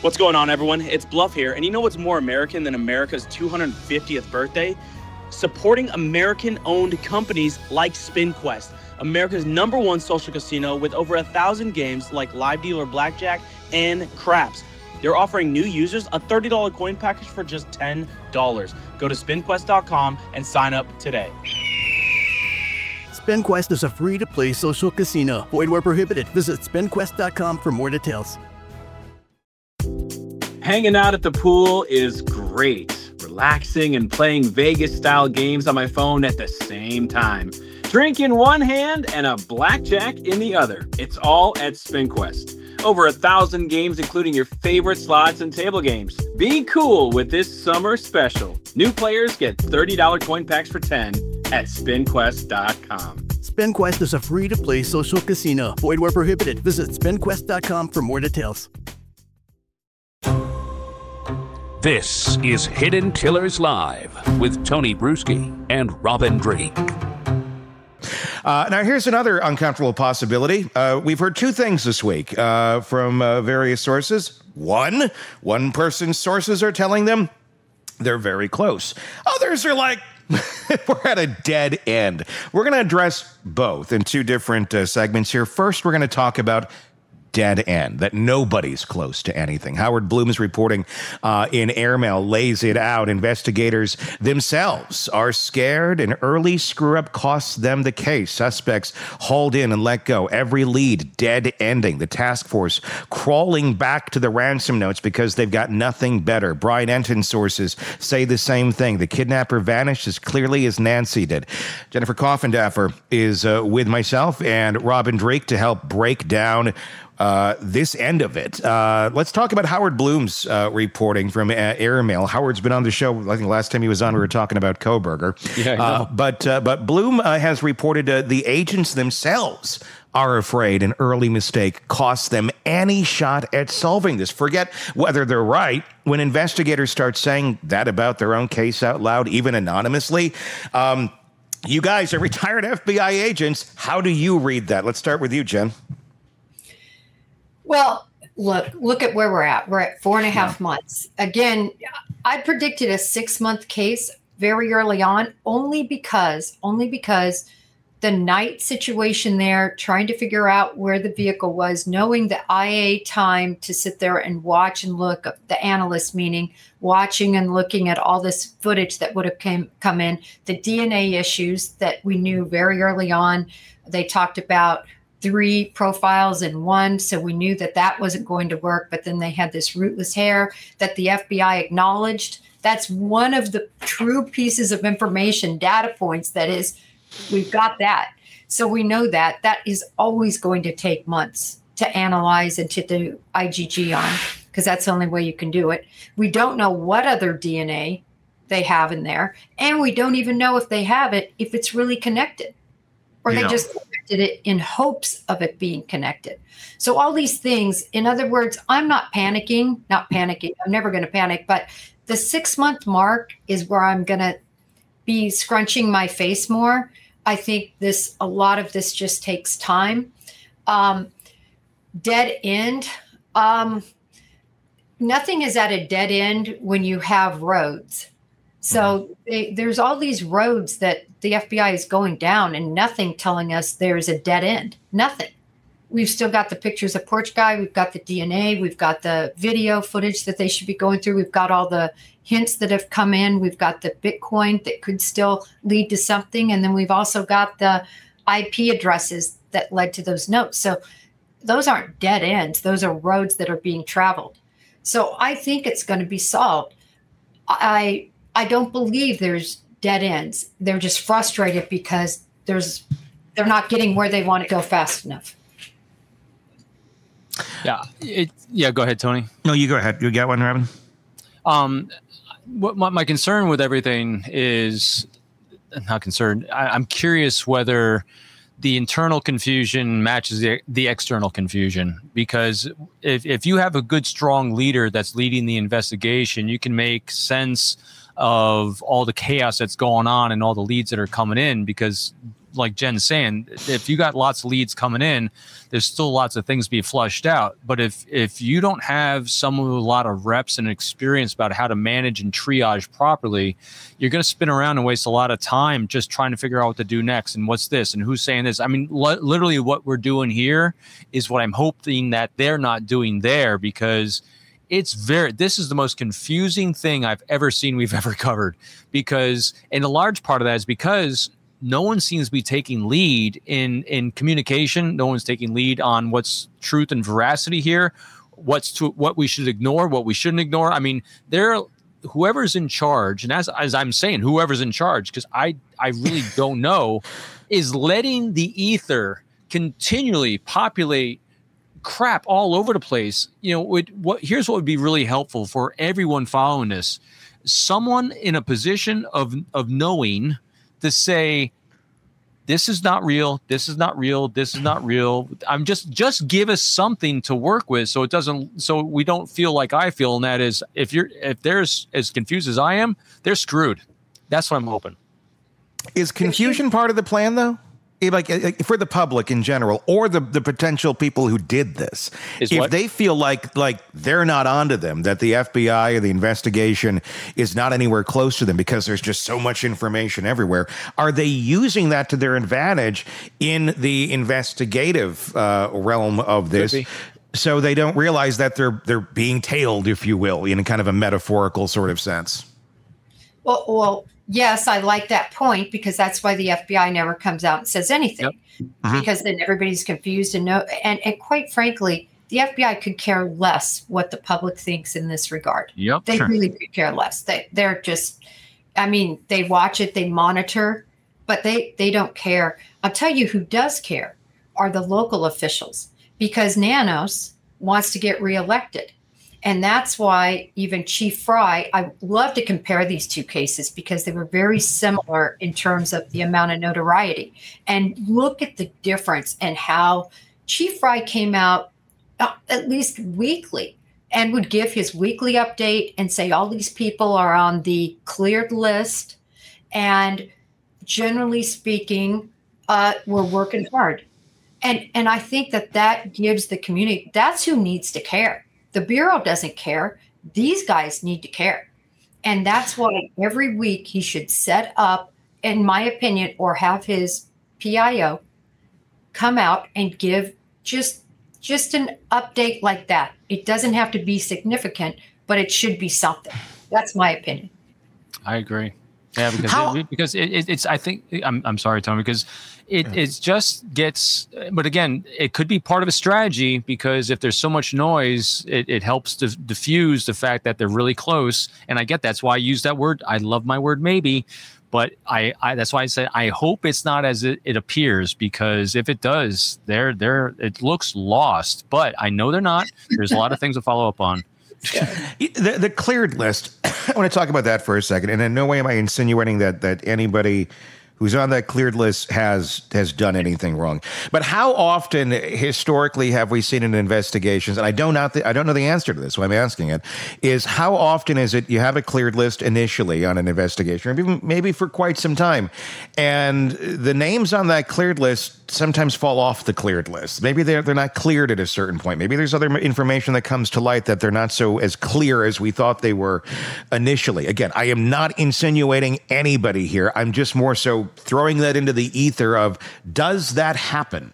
What's going on, everyone? It's Bluff here, and you know what's more American than America's 250th birthday? Supporting American-owned companies like SpinQuest, America's #1 social casino with over 1,000 games like Live Dealer Blackjack and Craps. They're offering new users a $30 coin package for just $10. Go to SpinQuest.com and sign up today. SpinQuest is a free-to-play social casino. Void where prohibited. Visit SpinQuest.com for more details. Hanging out at the pool is great. Relaxing and playing Vegas-style games on my phone at the same time. Drink in one hand and a blackjack in the other. It's all at SpinQuest. Over 1,000 games, including your favorite slots and table games. Be cool with this summer special. New players get $30 coin packs for $10 at SpinQuest.com. SpinQuest is a free-to-play social casino. Void where prohibited. Visit SpinQuest.com for more details. This is Hidden Tillers Live with Tony Bruschi and Robin Drake. Now, here's another uncomfortable possibility. We've heard two things this week from various sources. One person's sources are telling them they're very close. Others are like, we're at a dead end. We're going to address both in two different segments here. First, we're going to talk about dead end, that nobody's close to anything. Howard Bloom's reporting in Airmail lays it out. Investigators themselves are scared. An early screw-up costs them the case. Suspects hauled in and let go. Every lead dead ending. The task force crawling back to the ransom notes because they've got nothing better. Brian Enton sources say the same thing. The kidnapper vanished as clearly as Nancy did. Jennifer Coffindaffer is with myself and Robin Drake to help break down this end of it. Let's talk about Howard Bloom's reporting from Airmail. Howard's been on the show. I think last time he was on, we were talking about Kohberger. Yeah, but Bloom has reported the agents themselves are afraid an early mistake costs them any shot at solving this. Forget whether they're right. When investigators start saying that about their own case out loud, even anonymously, you guys are retired FBI agents. How do you read that? Let's start with you, Jen. Well, look at where we're at. We're at 4.5 months. Again, I predicted a 6-month case very early on, only because the night situation there, trying to figure out where the vehicle was, knowing the IA time to sit there and watch and look, the analyst meaning watching and looking at all this footage that would have come in, the DNA issues that we knew very early on. They talked about 3 profiles in one, so we knew that wasn't going to work. But then they had this rootless hair that the FBI acknowledged. That's one of the true pieces of information, data points, that is, we've got that. So we know that is always going to take months to analyze and to do IgG on, because that's the only way you can do it. We don't know what other DNA they have in there, and we don't even know if they have it, if it's really connected, or they just connected it in hopes of it being connected. So all these things, in other words, I'm not panicking. I'm never going to panic, but the 6-month mark is where I'm going to be scrunching my face more. I think a lot of this just takes time. Dead end. Nothing is at a dead end when you have roads. So there's all these roads that the FBI is going down, and nothing telling us there's a dead end. Nothing. We've still got the pictures of Porch Guy. We've got the DNA. We've got the video footage that they should be going through. We've got all the hints that have come in. We've got the Bitcoin that could still lead to something. And then we've also got the IP addresses that led to those notes. So those aren't dead ends. Those are roads that are being traveled. So I think it's going to be solved. I don't believe there's dead ends. They're just frustrated because they're not getting where they want to go fast enough. Yeah. Go ahead, Tony. No, you go ahead. You got one, Robin? What my concern with everything is, not concerned. I'm curious whether the internal confusion matches the external confusion, because if you have a good, strong leader that's leading the investigation, you can make sense of all the chaos that's going on and all the leads that are coming in, because like Jen's saying, if you got lots of leads coming in, there's still lots of things to be flushed out. But if you don't have someone with a lot of reps and experience about how to manage and triage properly, you're going to spin around and waste a lot of time just trying to figure out what to do next and what's this and who's saying this. I mean, literally what we're doing here is what I'm hoping that they're not doing there, because this is the most confusing thing I've ever seen we've ever covered, and a large part of that is because no one seems to be taking lead in communication. No one's taking lead on what's truth and veracity here, what we should ignore, what we shouldn't ignore. I mean, whoever's in charge, and as I'm saying, whoever's in charge, because I really don't know, is letting the ether continually populate crap all over the place. Here's what would be really helpful for everyone following this: someone in a position of knowing to say, this is not real, this is not real, this is not real. I'm just give us something to work with, so we don't feel like I feel, and that is, if they're as confused as I am, they're screwed. That's what I'm hoping. Is confusion part of the plan, though? Like for the public in general, or the potential people who did this, if they feel like they're not onto them, that the FBI or the investigation is not anywhere close to them because there's just so much information everywhere, are they using that to their advantage in the investigative realm of this? So they don't realize that they're being tailed, if you will, in a kind of a metaphorical sort of sense. Well, yes, I like that point, because that's why the FBI never comes out and says anything. Yep. Because then everybody's confused and quite frankly, the FBI could care less what the public thinks in this regard. Yep, they really could care less. They're just, I mean, they watch it, they monitor, but they don't care. I'll tell you who does care are the local officials, because Nanos wants to get reelected. And that's why even Chief Fry, I love to compare these two cases because they were very similar in terms of the amount of notoriety. And look at the difference and how Chief Fry came out at least weekly and would give his weekly update and say all these people are on the cleared list. And generally speaking, we're working hard. And I think that gives the community, that's who needs to care. The Bureau doesn't care. These guys need to care. And that's why every week he should set up, in my opinion, or have his PIO come out and give just an update like that. It doesn't have to be significant, but it should be something. That's my opinion. I agree. Yeah, because it's I think I'm sorry, Tom, because it just gets, but again, it could be part of a strategy, because if there's so much noise, it helps to diffuse the fact that they're really close. And I get that's why I use that word. I love my word maybe, but I that's why I said I hope it's not as it appears, because if it does, it looks lost. But I know they're not. There's a lot of things to follow up on. The cleared list, I want to talk about that for a second. And in no way am I insinuating that anybody who's on that cleared list has done anything wrong. But how often historically have we seen in investigations, and I don't know the answer to this, so I'm asking it, is how often is it you have a cleared list initially on an investigation, or maybe for quite some time, and the names on that cleared list sometimes fall off the cleared list. Maybe they're not cleared at a certain point. Maybe there's other information that comes to light that they're not so as clear as we thought they were initially. Again, I am not insinuating anybody here. I'm just more so throwing that into the ether of, does that happen?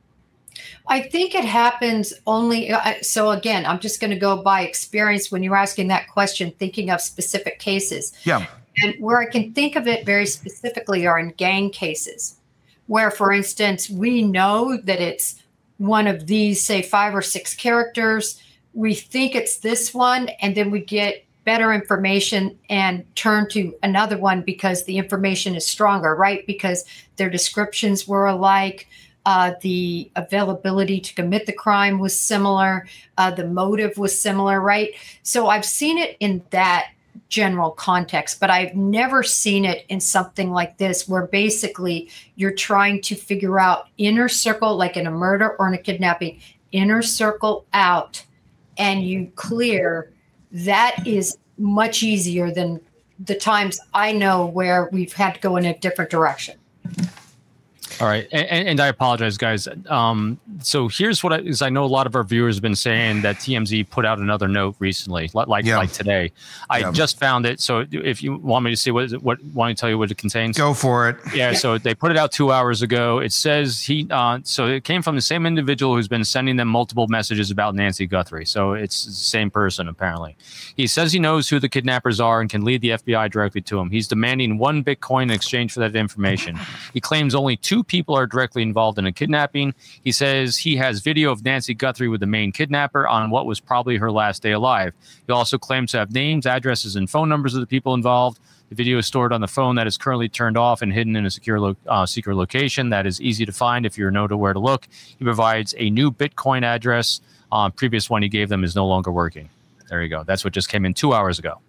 I think it happens only. So again, I'm just going to go by experience when you're asking that question, thinking of specific cases. Yeah. And where I can think of it very specifically are in gang cases, where, for instance, we know that it's one of these, say, 5 or 6 characters. We think it's this one, and then we get better information and turn to another one because the information is stronger, right? Because their descriptions were alike. The availability to commit the crime was similar. The motive was similar, right? So I've seen it in that general context, but I've never seen it in something like this, where basically you're trying to figure out inner circle, like in a murder or in a kidnapping, inner circle out, and you clear. That is much easier than the times I know where we've had to go in a different direction. All right, and I apologize, guys. So here's what I know a lot of our viewers have been saying that TMZ put out another note recently, like today. I just found it. So if you want me to see want me to tell you what it contains? Go for it. Yeah. So they put it out 2 hours ago. It says so it came from the same individual who's been sending them multiple messages about Nancy Guthrie. So it's the same person apparently. He says he knows who the kidnappers are and can lead the FBI directly to him. He's demanding 1 Bitcoin in exchange for that information. He claims only 2 people are directly involved in a kidnapping. He says he has video of Nancy Guthrie with the main kidnapper on what was probably her last day alive. He also claims to have names, addresses, and phone numbers of the people involved. The video is stored on the phone that is currently turned off and hidden in a secret location that is easy to find if you know where to look. He provides a new Bitcoin address. Previous one he gave them is no longer working. There you go. That's what just came in 2 hours ago.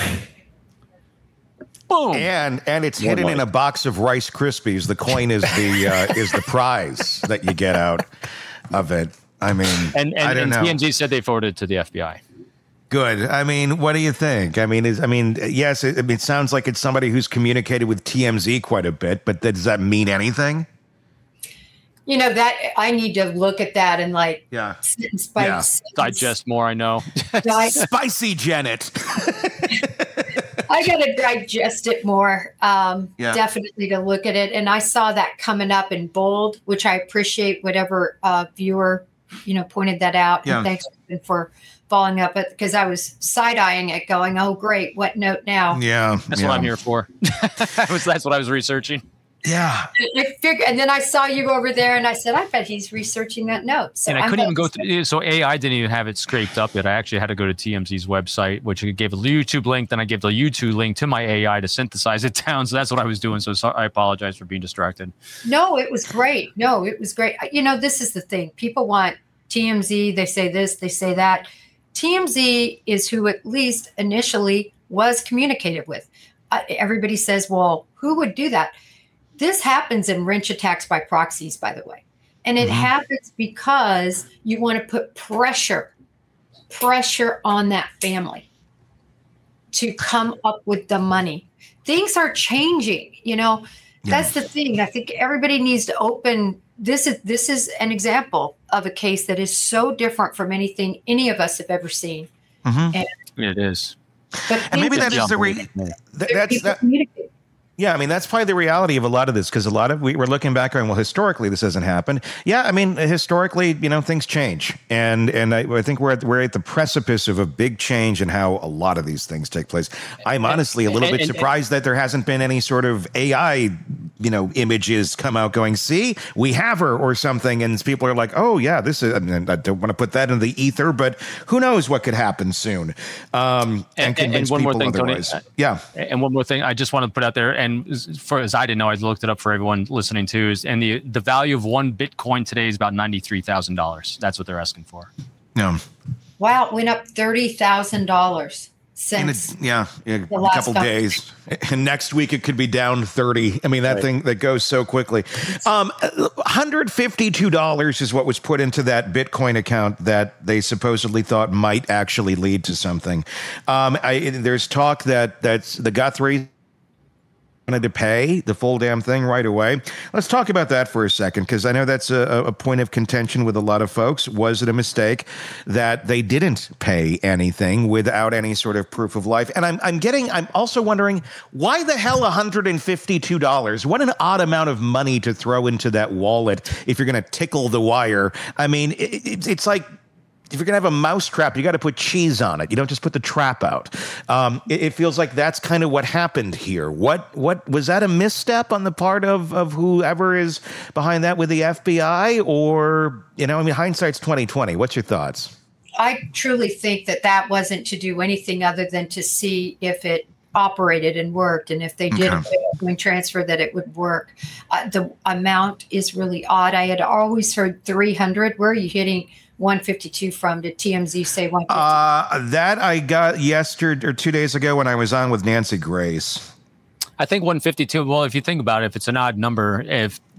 Boom. And it's hidden in a box of Rice Krispies. The coin is the prize that you get out of it. I mean, I don't know. TMZ said they forwarded it to the FBI. Good. I mean, what do you think? Yes. It sounds like it's somebody who's communicated with TMZ quite a bit, but does that mean anything? You know, that I need to look at that and sentence by sentence. Digest more. I know. Spicy Janet. I got to digest it more, definitely to look at it. And I saw that coming up in bold, which I appreciate whatever viewer, pointed that out. Yeah. And thanks for following up it, because I was side-eyeing it going, oh, great. What note now? Yeah. That's what I'm here for. That's what I was researching. Yeah. And then I saw you over there and I said, I bet he's researching that note. So and I couldn't even go through. So AI didn't even have it scraped up yet. I actually had to go to TMZ's website, which gave a YouTube link. Then I gave the YouTube link to my AI to synthesize it down. So that's what I was doing. So I apologize for being distracted. No, it was great. This is the thing. People want TMZ. They say this, they say that. TMZ is who at least initially was communicated with. Everybody says, well, who would do that? This happens in wrench attacks by proxies, by the way. And it happens because you want to put pressure on that family to come up with the money. Things are changing, That's the thing. I think everybody needs to open. This is an example of a case that is so different from anything any of us have ever seen. Mm-hmm. And it is. And maybe that is Yeah, I mean, that's probably the reality of a lot of this, because we're looking back going, well, historically, this hasn't happened. Yeah, I mean, historically, things change. And I think we're at the precipice of a big change in how a lot of these things take place. I'm honestly a little bit surprised that there hasn't been any sort of AI, images come out going, see, we have her or something. And people are like, oh, yeah, this is, I don't want to put that in the ether, but who knows what could happen soon. And convince one people more thing, otherwise. Tony. Yeah. And one more thing I just want to put out there, and as I didn't know, I looked it up for everyone listening to, and the value of 1 Bitcoin today is about $93,000. That's what they're asking for. Yeah. Wow, it went up $30,000 since a couple days. And next week it could be down 30. I mean, that thing that goes so quickly. $152 is what was put into that Bitcoin account that they supposedly thought might actually lead to something. There's talk that's the Guthrie wanted to pay the full damn thing right away. Let's talk about that for a second, because I know that's a point of contention with a lot of folks. Was it a mistake that they didn't pay anything without any sort of proof of life? And I'm also wondering, why the hell $152? What an odd amount of money to throw into that wallet if you're going to tickle the wire. I mean, it's like, if you're going to have a mouse trap, you got to put cheese on it. You don't just put the trap out. It feels like that's kind of what happened here. What was that a misstep on the part of whoever is behind that with the FBI? Or, hindsight's 20/20. What's your thoughts? I truly think that wasn't to do anything other than to see if it operated and worked, and if they did a Bitcoin transfer, that it would work. The amount is really odd. I had always heard 300. Where are you hitting 152 from? Did TMZ say 152? That I got yesterday or 2 days ago when I was on with Nancy Grace. I think 152. Well, if you think about it, if it's an odd number, if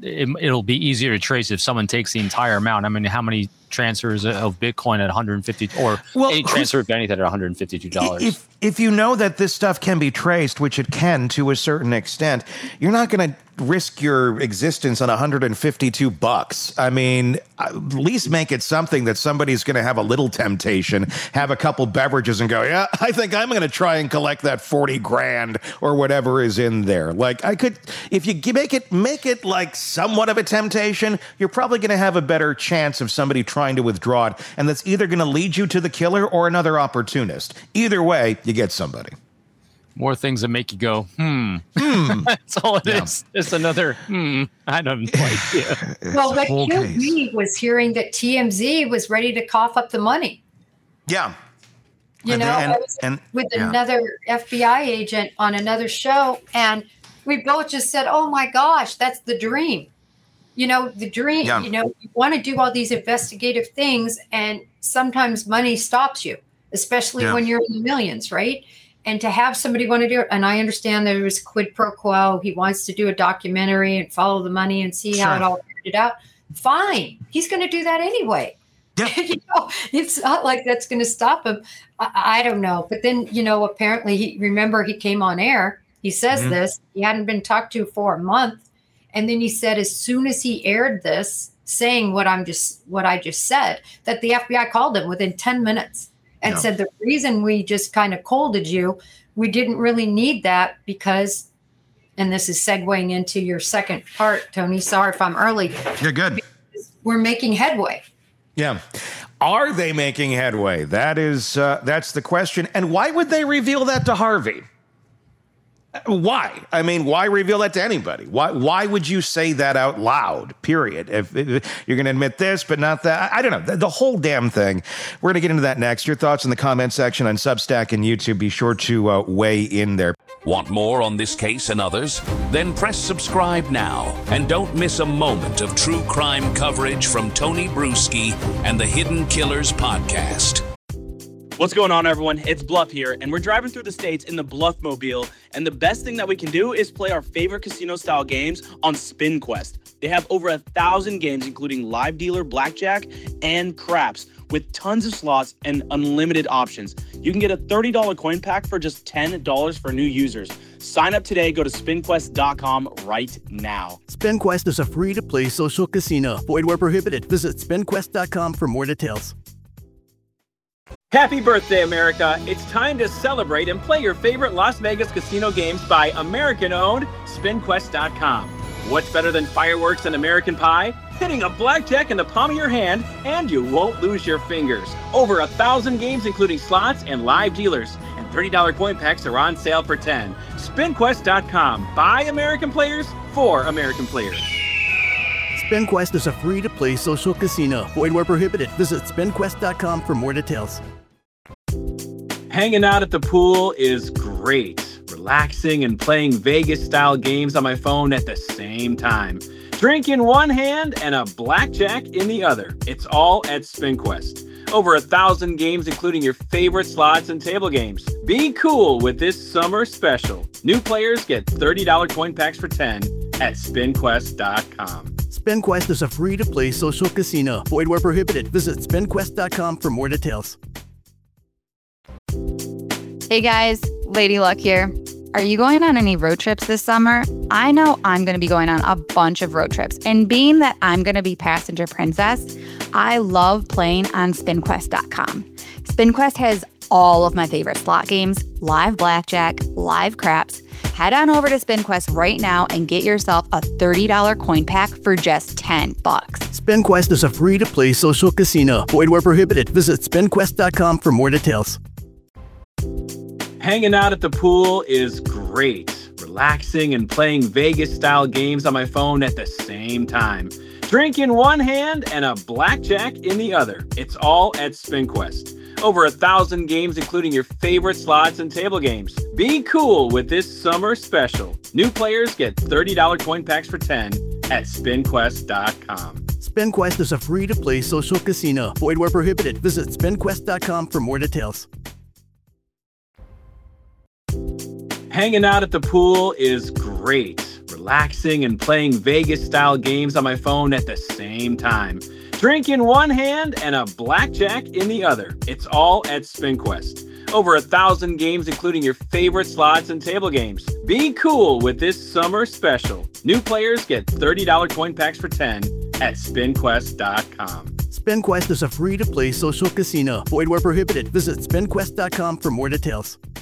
it'll be easier to trace if someone takes the entire amount. I mean, how many transfers of Bitcoin at 150 or any transfer of anything at $152? If you know that this stuff can be traced, which it can to a certain extent, you're not going to risk your existence on $152. I mean, at least make it something that somebody's going to have a little temptation, have a couple beverages and go, yeah, I think I'm going to try and collect that 40 grand or whatever is in there. Like if you make it like somewhat of a temptation, you're probably going to have a better chance of somebody trying to withdraw it. And that's either going to lead you to the killer or another opportunist. Either way, you get somebody. More things that make you go, That's all it is. It's another, I don't know. Well, what killed me was hearing that TMZ was ready to cough up the money. Yeah. I was with another FBI agent on another show, and we both just said, oh my gosh, that's the dream. The dream, you want to do all these investigative things, and sometimes money stops you, especially when you're in the millions, right? And to have somebody want to do it, and I understand there was quid pro quo. He wants to do a documentary and follow the money and see how it all turned out. Fine. He's going to do that anyway. Yeah. It's not like that's going to stop him. I don't know. But then, apparently he came on air. He says this. He hadn't been talked to for a month. And then he said, as soon as he aired this, saying what I just said, that the FBI called him within 10 minutes. And said the reason we just kind of colded you, we didn't really need that because, and this is segueing into your second part, Tony. Sorry if I'm early. You're good. We're making headway. Yeah. Are they making headway? That's the question. And why would they reveal that to Harvey? Why? I mean, why reveal that to anybody? Why would you say that out loud, period? If you're going to admit this, but not that. I don't know. The whole damn thing. We're going to get into that next. Your thoughts in the comment section on Substack and YouTube. Be sure to weigh in there. Want more on this case and others? Then press subscribe now and don't miss a moment of true crime coverage from Tony Bruschi and the Hidden Killers podcast. What's going on, everyone? It's Bluff here, and we're driving through the states in the Bluffmobile, and the best thing that we can do is play our favorite casino-style games on SpinQuest. They have over 1,000 games, including live dealer, blackjack, and craps, with tons of slots and unlimited options. You can get a $30 coin pack for just $10 for new users. Sign up today. Go to spinquest.com right now. SpinQuest is a free-to-play social casino. Void where prohibited. Visit spinquest.com for more details. Happy birthday, America. It's time to celebrate and play your favorite Las Vegas casino games by American-owned SpinQuest.com. What's better than fireworks and American pie? Hitting a blackjack in the palm of your hand, and you won't lose your fingers. Over 1,000 games, including slots and live dealers. And $30 coin packs are on sale for $10. SpinQuest.com. By American players, for American players. SpinQuest is a free-to-play social casino. Void where prohibited. Visit spinquest.com for more details. Hanging out at the pool is great. Relaxing and playing Vegas-style games on my phone at the same time. Drink in one hand and a blackjack in the other. It's all at SpinQuest. Over 1,000 games, including your favorite slots and table games. Be cool with this summer special. New players get $30 coin packs for $10 at spinquest.com. SpinQuest is a free-to-play social casino. Void where prohibited. Visit spinquest.com for more details. Hey guys, Lady Luck here. Are you going on any road trips this summer? I know I'm going to be going on a bunch of road trips. And being that I'm going to be passenger princess, I love playing on SpinQuest.com. SpinQuest has all of my favorite slot games, live blackjack, live craps. Head on over to SpinQuest right now and get yourself a $30 coin pack for just $10. SpinQuest is a free-to-play social casino. Void where prohibited. Visit spinquest.com for more details. Hanging out at the pool is great. Relaxing and playing Vegas-style games on my phone at the same time. Drink in one hand and a blackjack in the other. It's all at SpinQuest. Over 1,000 games, including your favorite slots and table games. Be cool with this summer special. New players get $30 coin packs for $10 at spinquest.com. SpinQuest is a free-to-play social casino. Void where prohibited. Visit spinquest.com for more details. Hanging out at the pool is great. relaxing and playing Vegas-style games on my phone at the same time. Drink in one hand and a blackjack in the other. It's all at SpinQuest. Over 1,000 games, including your favorite slots and table games. Be cool with this summer special. New players get $30 coin packs for 10 at SpinQuest.com. SpinQuest is a free-to-play social casino. Void where prohibited. Visit SpinQuest.com for more details.